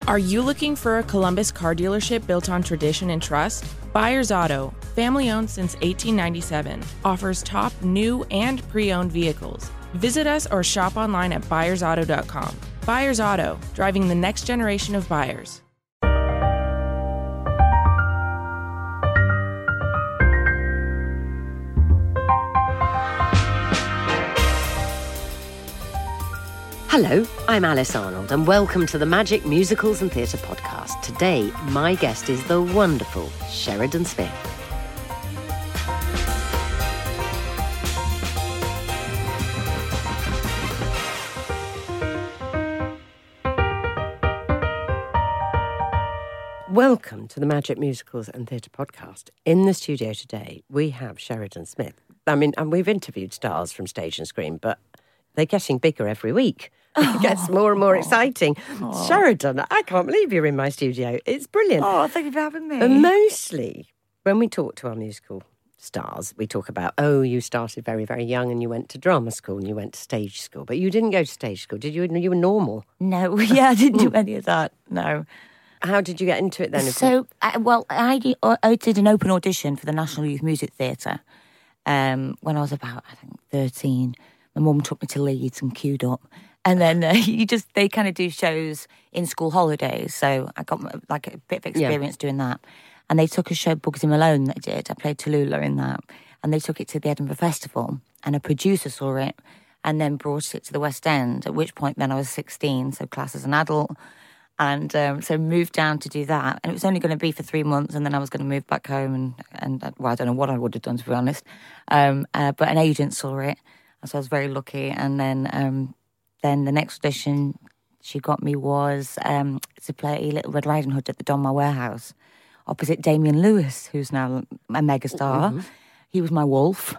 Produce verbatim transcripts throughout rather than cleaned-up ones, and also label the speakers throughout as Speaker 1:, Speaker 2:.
Speaker 1: Are you looking for a Columbus car dealership built on tradition and trust? Byers Auto, family-owned since eighteen ninety-seven, offers top new and pre-owned vehicles. Visit us or shop online at byers auto dot com. Byers Auto, driving the next generation of buyers.
Speaker 2: Hello, I'm Alice Arnold and welcome to the Magic Musicals and Theatre podcast. Today, my guest is the wonderful Sheridan Smith. Welcome to the Magic Musicals and Theatre podcast. In the studio today, we have Sheridan Smith. I mean, and we've interviewed stars from stage and screen, but they're getting bigger every week. It gets more and more exciting. Aww. Sheridan, I can't believe you're in my studio. It's brilliant.
Speaker 3: Oh, thank you for having me.
Speaker 2: And mostly, when we talk to our musical stars, we talk about, oh, you started very, very young and you went to drama school and you went to stage school. But you didn't go to stage school, did you? You were normal.
Speaker 3: No, yeah, I didn't do any of that, no.
Speaker 2: How did you get into it then?
Speaker 3: So, uh, well, I did, I did an open audition for the National Youth Music Theatre um, when I was about, I think, thirteen. My mum took me to Leeds and queued up. And then uh, you just, they kind of do shows in school holidays. So I got like a bit of experience yeah. doing that. And they took a show, Bugsy Malone, that I did. I played Tallulah in that. And they took it to the Edinburgh Festival. And a producer saw it and then brought it to the West End, at which point then I was sixteen, so class as an adult. And um, so moved down to do that. And it was only going to be for three months. And then I was going to move back home. And, and well, I don't know what I would have done, to be honest. Um, uh, but an agent saw it. So I was very lucky. And then... Um, Then the next audition she got me was um, to play Little Red Riding Hood at the Donmar Warehouse, opposite Damian Lewis, who's now a megastar. Mm-hmm. He was my wolf.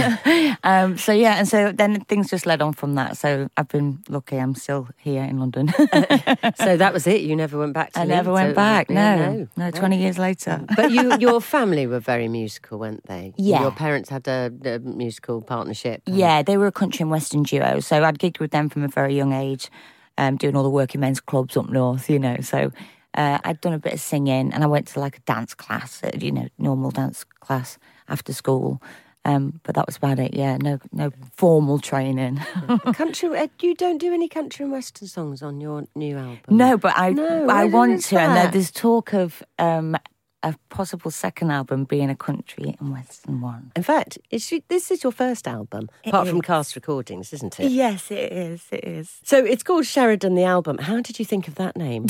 Speaker 3: um, so yeah, and so then things just led on from that. So I've been lucky. I'm still here in London.
Speaker 2: uh, so that was it. You never went back to
Speaker 3: I
Speaker 2: Leeds,
Speaker 3: never went
Speaker 2: so,
Speaker 3: back.
Speaker 2: Yeah,
Speaker 3: no.
Speaker 2: no,
Speaker 3: no, twenty years later.
Speaker 2: But you, your family were very musical, weren't they?
Speaker 3: Yeah.
Speaker 2: Your parents had a, a musical partnership.
Speaker 3: Yeah, they were a country and western duo. So I'd gigged with them from a very young age, um, doing all the working men's clubs up north, you know. So uh, I'd done a bit of singing and I went to like a dance class, you know, normal dance class after school. Um, but that was about it, yeah, no no formal training.
Speaker 2: Country, you don't do any country and western songs on your new album?
Speaker 3: No, but I
Speaker 2: no,
Speaker 3: I want to,
Speaker 2: that?
Speaker 3: and there's talk of um, a possible second album being a country and western one.
Speaker 2: In fact, it's, this is your first album,
Speaker 3: it
Speaker 2: apart
Speaker 3: is.
Speaker 2: from Cast Recordings, isn't it?
Speaker 3: Yes, it is, it is.
Speaker 2: So it's called Sheridan the Album. How did you think of that name?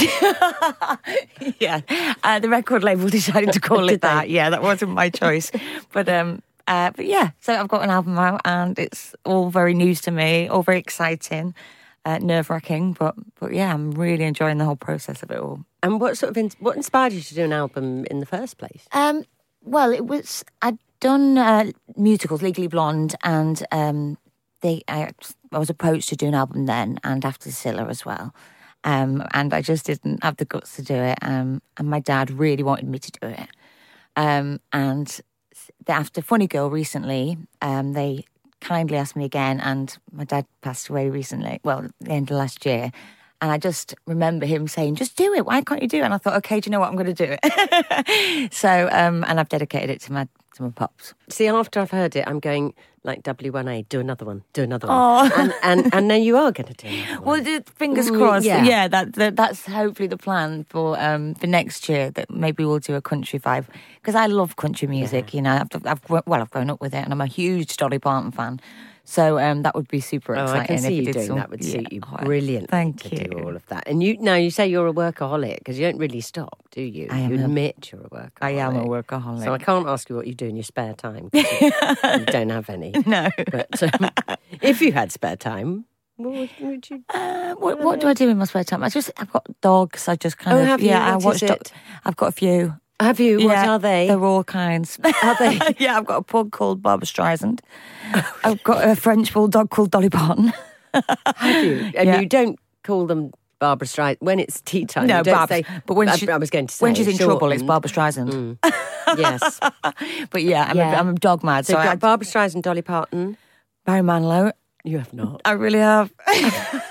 Speaker 3: yeah, uh, the record label decided to call it that. Yeah, that wasn't my choice. But... um. Uh, but yeah, so I've got an album out and it's all very news to me, all very exciting, uh, nerve-wracking, but but yeah, I'm really enjoying the whole process of it all.
Speaker 2: And what sort of in, what inspired you to do an album in the first place?
Speaker 3: Um, well, it was I'd done uh, musicals, Legally Blonde, and um, they I, I was approached to do an album then, and After Scylla as well, um, and I just didn't have the guts to do it. Um, and my dad really wanted me to do it, um, and. After Funny Girl recently, um, they kindly asked me again, and my dad passed away recently, well, at the end of last year, and I just remember him saying, just do it, why can't you do it? And I thought, okay, do you know what, I'm going to do it. so, um, and I've dedicated it to my to my pops.
Speaker 2: See, after I've heard it, I'm going, like W one A, do another one, do another one.
Speaker 3: Oh.
Speaker 2: And, and, and now you are going to do another one.
Speaker 3: Well, fingers
Speaker 2: Mm,
Speaker 3: crossed.
Speaker 2: yeah.
Speaker 3: Yeah, that, that that's hopefully the plan for um for next year, that maybe we'll do a country vibe. Because I love country music,
Speaker 2: Yeah.
Speaker 3: you know. I've, I've, well, I've grown up with it and I'm a huge Dolly Parton fan. So um, that would be super
Speaker 2: Oh,
Speaker 3: exciting.
Speaker 2: I can see
Speaker 3: if
Speaker 2: you
Speaker 3: did
Speaker 2: doing
Speaker 3: some,
Speaker 2: that would suit
Speaker 3: yeah,
Speaker 2: you
Speaker 3: oh,
Speaker 2: brilliantly
Speaker 3: Thank
Speaker 2: to
Speaker 3: you.
Speaker 2: do all of that. And you now you say you're a workaholic because you don't really stop, do you?
Speaker 3: I am
Speaker 2: you
Speaker 3: a-
Speaker 2: admit you're a workaholic.
Speaker 3: I am a workaholic.
Speaker 2: So I can't ask you what you do in your spare time. 'Cause you, you don't have any.
Speaker 3: No.
Speaker 2: But um, if you had spare time, what would, would you?
Speaker 3: Uh, what what do I do in my spare time? I just I've got dogs. I just kind
Speaker 2: Oh,
Speaker 3: of
Speaker 2: have you?
Speaker 3: yeah.
Speaker 2: What
Speaker 3: I
Speaker 2: is
Speaker 3: watch.
Speaker 2: it?
Speaker 3: Do- I've got a few.
Speaker 2: Have you? What
Speaker 3: Yeah,
Speaker 2: are they?
Speaker 3: They're all kinds.
Speaker 2: Are they?
Speaker 3: yeah, I've got a pug called Barbara Streisand. I've got a French bulldog called Dolly Parton.
Speaker 2: Have you? And
Speaker 3: Yeah.
Speaker 2: you don't call them Barbara Streisand when it's tea time.
Speaker 3: No,
Speaker 2: you don't
Speaker 3: Barbara.
Speaker 2: say.
Speaker 3: But when
Speaker 2: I,
Speaker 3: she-
Speaker 2: I was going to say
Speaker 3: When she's in trouble, it's
Speaker 2: shortened.
Speaker 3: Barbara Streisand.
Speaker 2: Mm. Yes.
Speaker 3: But yeah, I'm,
Speaker 2: Yeah.
Speaker 3: A, I'm a dog mad.
Speaker 2: So
Speaker 3: So,
Speaker 2: you've
Speaker 3: I
Speaker 2: got Barbara Streisand, Dolly Parton.
Speaker 3: Barry Manilow.
Speaker 2: You have not.
Speaker 3: I really have.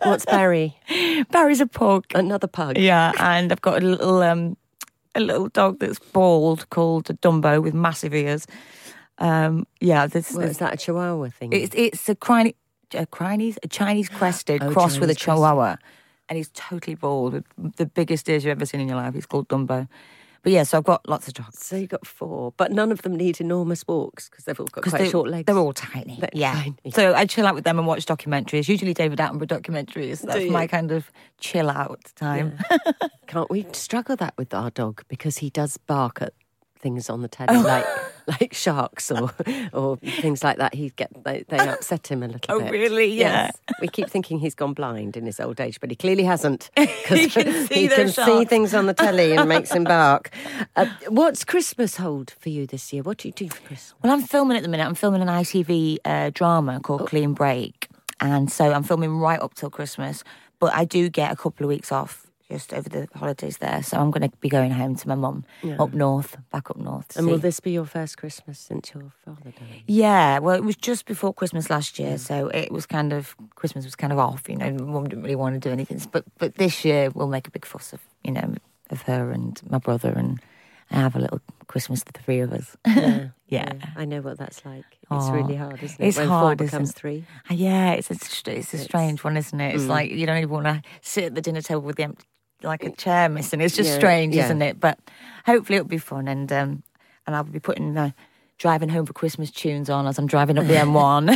Speaker 2: What's Barry?
Speaker 3: Barry's a pug.
Speaker 2: Another pug.
Speaker 3: Yeah, and I've got a little um, a little dog that's bald called a Dumbo with massive ears. Um, yeah, this
Speaker 2: What, is that a Chihuahua thing?
Speaker 3: It's it's a Chinese a Chinese a Chinese crested
Speaker 2: Oh,
Speaker 3: cross with a
Speaker 2: Chinese
Speaker 3: Chihuahua, and he's totally bald with the biggest ears you've ever seen in your life. He's called Dumbo. But yeah, so I've got lots of dogs.
Speaker 2: So you've got four, but none of them need enormous walks because they've all got quite
Speaker 3: they,
Speaker 2: short legs.
Speaker 3: They're all tiny.
Speaker 2: They're
Speaker 3: yeah.
Speaker 2: tiny.
Speaker 3: So I chill out with them and watch documentaries, usually David Attenborough documentaries. That's
Speaker 2: you?
Speaker 3: my kind of chill out time.
Speaker 2: Yeah. Can't we struggle that with our dog because he does bark at things on the telly, like like sharks or or things like that. He get they, they upset him a little
Speaker 3: Oh,
Speaker 2: bit.
Speaker 3: really? Yeah.
Speaker 2: Yes. We keep thinking he's gone blind in his old age, but he clearly hasn't.
Speaker 3: He can see
Speaker 2: he
Speaker 3: those
Speaker 2: can see
Speaker 3: sharks.
Speaker 2: things on the telly and makes him bark. Uh, what's Christmas hold for you this year? What do you do for Christmas?
Speaker 3: Well, I'm filming at the minute. I'm filming an I T V uh, drama called
Speaker 2: Oh.
Speaker 3: Clean Break. And so I'm filming right up till Christmas. But I do get a couple of weeks off just over the holidays there. So I'm going to be going home to my mum
Speaker 2: Yeah.
Speaker 3: up north, back up north. to
Speaker 2: And will
Speaker 3: see-
Speaker 2: this be your first Christmas since your father died?
Speaker 3: Yeah, well, it was just before Christmas last year, so it was kind of, Christmas was kind of off, you know, Mum didn't really want to do anything. But but this year we'll make a big fuss of, you know, of her and my brother and have a little Christmas, the three of us.
Speaker 2: Yeah,
Speaker 3: Yeah.
Speaker 2: I know what that's like. It's
Speaker 3: Aw.
Speaker 2: really hard, isn't it?
Speaker 3: It's
Speaker 2: when
Speaker 3: hard,
Speaker 2: four becomes
Speaker 3: isn't it?
Speaker 2: three.
Speaker 3: Uh, Yeah, it's a, it's a
Speaker 2: It's-
Speaker 3: strange one, isn't it? It's
Speaker 2: Mm.
Speaker 3: like you don't even want to sit at the dinner table with the empty, like a chair missing. It's just
Speaker 2: Yeah,
Speaker 3: strange,
Speaker 2: yeah.
Speaker 3: isn't it? But hopefully it'll be fun, and um, and I'll be putting the driving home for Christmas tunes on as I'm driving up the M one.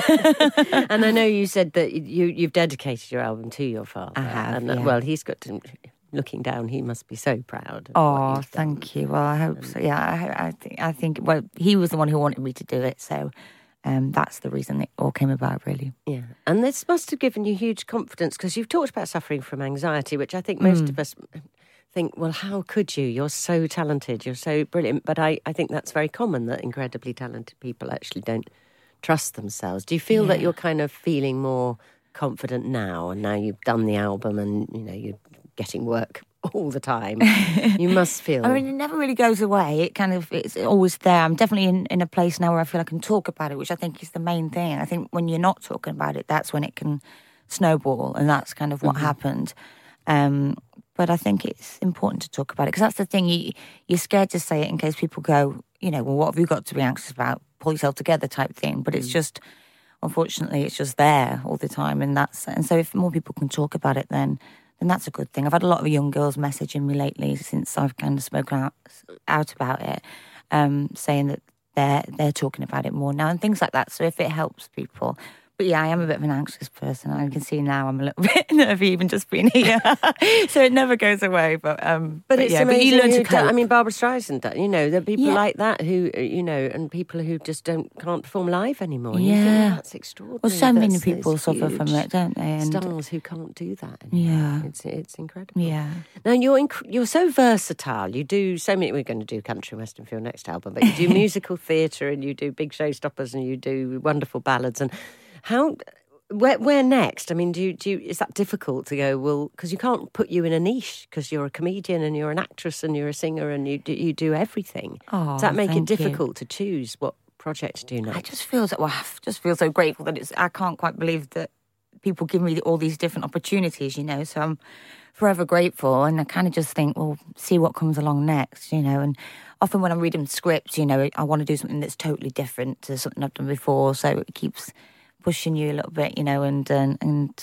Speaker 2: And I know you said that you you've dedicated your album to your father.
Speaker 3: I have,
Speaker 2: And uh,
Speaker 3: yeah.
Speaker 2: well, he's got to. Looking down, he must be so proud. Of
Speaker 3: Oh,
Speaker 2: what you've done.
Speaker 3: thank you. Well, I hope so. Yeah, I, I think. I think. Well, he was the one who wanted me to do it, so um, that's the reason it all came about, really.
Speaker 2: Yeah, and this must have given you huge confidence because you've talked about suffering from anxiety, which I think most
Speaker 3: Mm.
Speaker 2: of us think, well, how could you? You're so talented, you're so brilliant. But I, I think that's very common that incredibly talented people actually don't trust themselves. Do you feel that
Speaker 3: Yeah.
Speaker 2: you're kind of feeling more confident now, and now you've done the album and you know you're getting work all the time? You must feel.
Speaker 3: I mean, it never really goes away. It kind of, it's always there. I'm definitely in, in a place now where I feel I can talk about it, which I think is the main thing. I think when you're not talking about it, that's when it can snowball, and that's kind of what
Speaker 2: Mm-hmm.
Speaker 3: happened. Um, but I think it's important to talk about it, because that's the thing, you, you're scared to say it in case people go, you know, well, what have you got to be anxious about? Pull yourself together type thing. But it's
Speaker 2: Mm.
Speaker 3: just, unfortunately, it's just there all the time. And that's, and so if more people can talk about it, then then that's a good thing. I've had a lot of young girls messaging me lately since I've kind of spoken out, out about it, um, saying that they're they're talking about it more now and things like that. So if it helps people. But yeah, I am a bit of an anxious person. I can see now I'm a little bit nervy even just being here. So it never goes away. But um,
Speaker 2: But it's
Speaker 3: yeah,
Speaker 2: amazing.
Speaker 3: but you learn to
Speaker 2: who do- I
Speaker 3: cope.
Speaker 2: mean, Barbara Streisand, does- you know, there are people
Speaker 3: Yeah.
Speaker 2: like that who, uh, you know, and people who just don't can't perform live anymore. And you think,
Speaker 3: Yeah.
Speaker 2: that's extraordinary.
Speaker 3: Well, so many
Speaker 2: That's-
Speaker 3: people
Speaker 2: there's
Speaker 3: suffer from
Speaker 2: huge
Speaker 3: it, don't they? And
Speaker 2: Stars who can't do that. Anymore.
Speaker 3: Yeah.
Speaker 2: it's it's incredible.
Speaker 3: yeah.
Speaker 2: Now you're inc- you're so versatile. You do so many. We're going to do country and western for your next album, but you do musical theatre and you do big showstoppers and you do wonderful ballads. And how? Where, where next? I mean, do you, do you, is that difficult to go? Well, because you can't put you in a niche because you're a comedian and you're an actress and you're a singer and you do, you do everything.
Speaker 3: Oh,
Speaker 2: Does that make it
Speaker 3: thank you.
Speaker 2: difficult to choose what project to do
Speaker 3: I
Speaker 2: next?
Speaker 3: just feel so, well, I just feel so grateful that it's, I can't quite believe that people give me all these different opportunities, you know, so I'm forever grateful. And I kind of just think, well, see what comes along next, you know, and often when I'm reading scripts, you know, I want to do something that's totally different to something I've done before. So it keeps pushing you a little bit, you know, and, and, and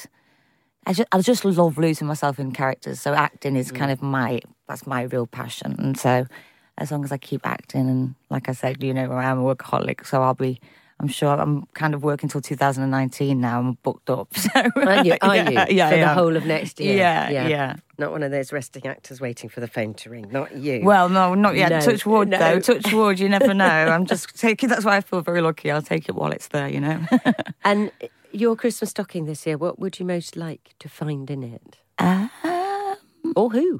Speaker 3: I just, I just love losing myself in characters. So acting is kind of my, that's my real passion. And so as long as I keep acting, and like I said, you know, I am a workaholic, so I'll be, I'm sure I'm kind of working till two thousand nineteen now. I'm booked up. So,
Speaker 2: Are you? Are
Speaker 3: yeah,
Speaker 2: you?
Speaker 3: Yeah,
Speaker 2: For the
Speaker 3: yeah.
Speaker 2: whole of next year?
Speaker 3: Yeah, yeah.
Speaker 2: Not one of those resting actors waiting for the phone to ring. Not you.
Speaker 3: Well, no, not yet.
Speaker 2: No,
Speaker 3: Touch wood,
Speaker 2: no.
Speaker 3: though. Touch wood. You never know. I'm just taking. That's why I feel very lucky. I'll take it while it's there. You know.
Speaker 2: And your Christmas stocking this year, what would you most like to find in it?
Speaker 3: um,
Speaker 2: Or who?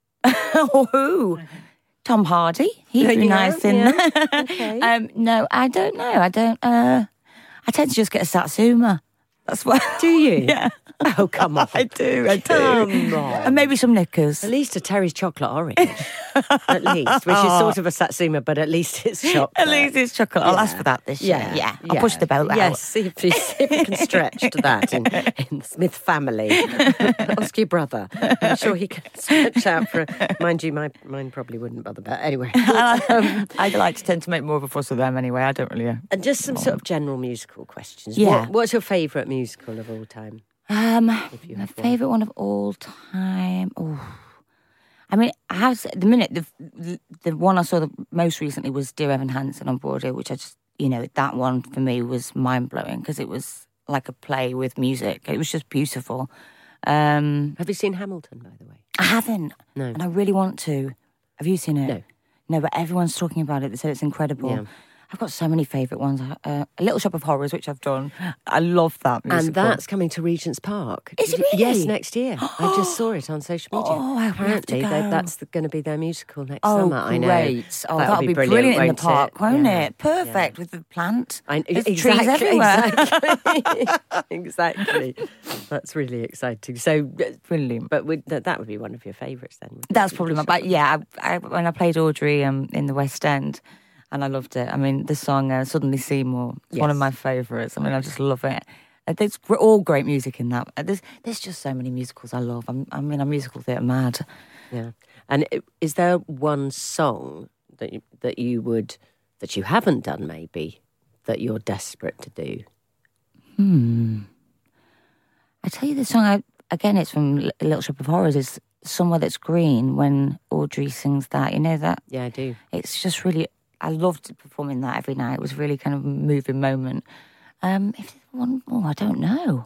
Speaker 3: or who? Tom Hardy. He'd be
Speaker 2: Yeah,
Speaker 3: nice in.
Speaker 2: yeah. Okay.
Speaker 3: um, no, I don't know. I don't. Uh, I tend to just get a Satsuma. That's what.
Speaker 2: Do you?
Speaker 3: Yeah.
Speaker 2: Oh, come on.
Speaker 3: I do. I do.
Speaker 2: Come on.
Speaker 3: And maybe some knickers.
Speaker 2: At least a Terry's chocolate orange. at least, which is sort of a satsuma, but at least it's chocolate.
Speaker 3: At least it's chocolate. I'll
Speaker 2: Yeah.
Speaker 3: ask for that this year.
Speaker 2: Yeah,
Speaker 3: Yeah, I'll
Speaker 2: yeah.
Speaker 3: push the belt out.
Speaker 2: Yes, see if, you- see if you can stretch to that in, in the Smith family. Ask your brother. I'm sure he can stretch out for. Mind you, my mine probably wouldn't bother. But anyway,
Speaker 3: um, I like to tend to make more of a fuss of them anyway. I don't really.
Speaker 2: and just some sort of general musical questions.
Speaker 3: Yeah.
Speaker 2: What, what's your favourite musical of all time?
Speaker 3: Um,
Speaker 2: you
Speaker 3: my
Speaker 2: have one.
Speaker 3: favourite one of all time. Oh, I mean, I have at the minute the, the the one I saw the most recently was Dear Evan Hansen on Broadway, which I just you know that one for me was mind blowing because it was like a play with music. It was just beautiful. Um,
Speaker 2: Have you seen Hamilton, by the way?
Speaker 3: I haven't,
Speaker 2: No.
Speaker 3: and I really want to. Have you seen it?
Speaker 2: No.
Speaker 3: No, but everyone's talking about it. They said it's incredible.
Speaker 2: Yeah.
Speaker 3: I've got so many favourite ones. Uh, A Little Shop of Horrors, which I've done. I love that musical.
Speaker 2: And that's coming to Regent's Park.
Speaker 3: Is it
Speaker 2: Did you- Yes,
Speaker 3: really?
Speaker 2: next year. I just saw it on social media.
Speaker 3: Oh, I have to
Speaker 2: Apparently, they-
Speaker 3: go.
Speaker 2: that's going to be their musical next
Speaker 3: Oh,
Speaker 2: summer. I know.
Speaker 3: great. Oh,
Speaker 2: That'll
Speaker 3: that'll be brilliant, in the
Speaker 2: won't
Speaker 3: park,
Speaker 2: it?
Speaker 3: won't
Speaker 2: Yeah.
Speaker 3: it? Perfect with the plant.
Speaker 2: I,
Speaker 3: There's
Speaker 2: exactly,
Speaker 3: trees everywhere.
Speaker 2: Exactly. exactly. That's really exciting. So, uh,
Speaker 3: Brilliant.
Speaker 2: but would, that, that would be one of your favourites then. wouldn't
Speaker 3: That's
Speaker 2: it?
Speaker 3: probably my. But yeah, I, I, when I played Audrey um, in the West End, and I loved it. I mean, the song uh, "Suddenly Seymour" is one of
Speaker 2: Yes.
Speaker 3: my favourites. I mean, I just love it. Uh, There's gr- all great music in that. Uh, There's there's just so many musicals I love. I'm, I mean, I'm musical theatre mad.
Speaker 2: Yeah. And i- is there one song that you, that you would that you haven't done maybe that you're desperate to do?
Speaker 3: Hmm. I tell you, the song I, again, it's from L- Little Shop of Horrors. Is "Somewhere That's Green" when Audrey sings that. You know that.
Speaker 2: Yeah, I do.
Speaker 3: It's just really. I loved performing that every night. It was really kind of a moving moment. Um, if there's one more, I don't know.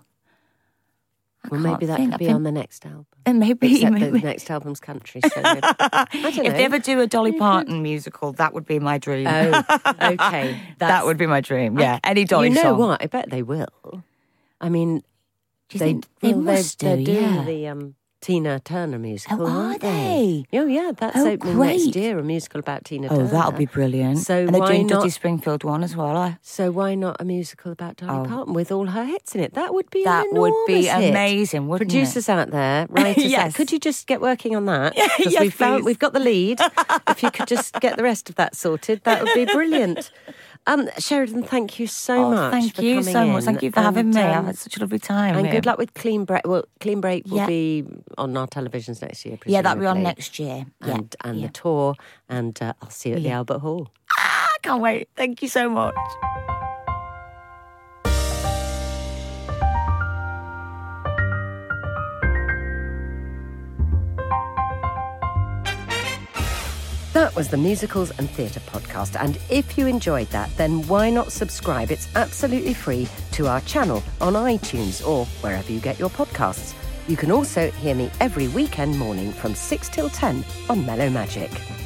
Speaker 3: I
Speaker 2: Well,
Speaker 3: can't
Speaker 2: maybe that
Speaker 3: think.
Speaker 2: could
Speaker 3: I
Speaker 2: be
Speaker 3: think-
Speaker 2: on the next album.
Speaker 3: And maybe,
Speaker 2: Except
Speaker 3: maybe.
Speaker 2: the next album's country. So maybe- I don't know.
Speaker 3: If they ever do a Dolly Parton musical, that would be my dream.
Speaker 2: Oh, okay.
Speaker 3: that
Speaker 2: That's-
Speaker 3: would be my dream. Yeah, any Dolly
Speaker 2: You know
Speaker 3: song.
Speaker 2: what? I bet they will. I mean,
Speaker 3: Do you
Speaker 2: they,
Speaker 3: think they
Speaker 2: well, they're-
Speaker 3: must do?
Speaker 2: they're doing
Speaker 3: Yeah.
Speaker 2: the um, Tina Turner musical,
Speaker 3: Oh, are
Speaker 2: aren't
Speaker 3: they?
Speaker 2: Oh, yeah, that's
Speaker 3: Oh,
Speaker 2: opening
Speaker 3: great.
Speaker 2: next year, a musical about Tina
Speaker 3: Oh,
Speaker 2: Turner.
Speaker 3: that'll be brilliant.
Speaker 2: So
Speaker 3: and they're
Speaker 2: why
Speaker 3: doing
Speaker 2: not-
Speaker 3: Dudley Springfield one as well. I,
Speaker 2: So why not a musical about Dolly
Speaker 3: Oh.
Speaker 2: Parton with all her hits in it? That would be
Speaker 3: that
Speaker 2: an
Speaker 3: would be
Speaker 2: enormous hit.
Speaker 3: amazing, wouldn't
Speaker 2: Producers out there, writers,
Speaker 3: Yes.
Speaker 2: out, could you just get working on that?
Speaker 3: Yeah,
Speaker 2: Because
Speaker 3: yes,
Speaker 2: we've found
Speaker 3: please.
Speaker 2: we've got the lead. If you could just get the rest of that sorted, that would be brilliant. Um, Sheridan, thank you
Speaker 3: it?
Speaker 2: so
Speaker 3: Oh,
Speaker 2: much.
Speaker 3: thank
Speaker 2: for
Speaker 3: you
Speaker 2: coming
Speaker 3: so much.
Speaker 2: in.
Speaker 3: Thank you for having
Speaker 2: And,
Speaker 3: me.
Speaker 2: um,
Speaker 3: I've had such a lovely time.
Speaker 2: And
Speaker 3: here.
Speaker 2: good luck with Clean Break. Well, Clean Break will
Speaker 3: Yeah.
Speaker 2: be on our televisions next year.
Speaker 3: Yeah, that'll be on
Speaker 2: presumably.
Speaker 3: next year. Yeah,
Speaker 2: And, and
Speaker 3: yeah.
Speaker 2: the tour, and uh, I'll see you at the
Speaker 3: Yeah.
Speaker 2: Albert Hall.
Speaker 3: I can't wait. Thank you so much.
Speaker 2: That was the Musicals and Theatre podcast, and if you enjoyed that, then why not subscribe? It's absolutely free to our channel on iTunes or wherever you get your podcasts. You can also hear me every weekend morning from six till ten on Mellow Magic.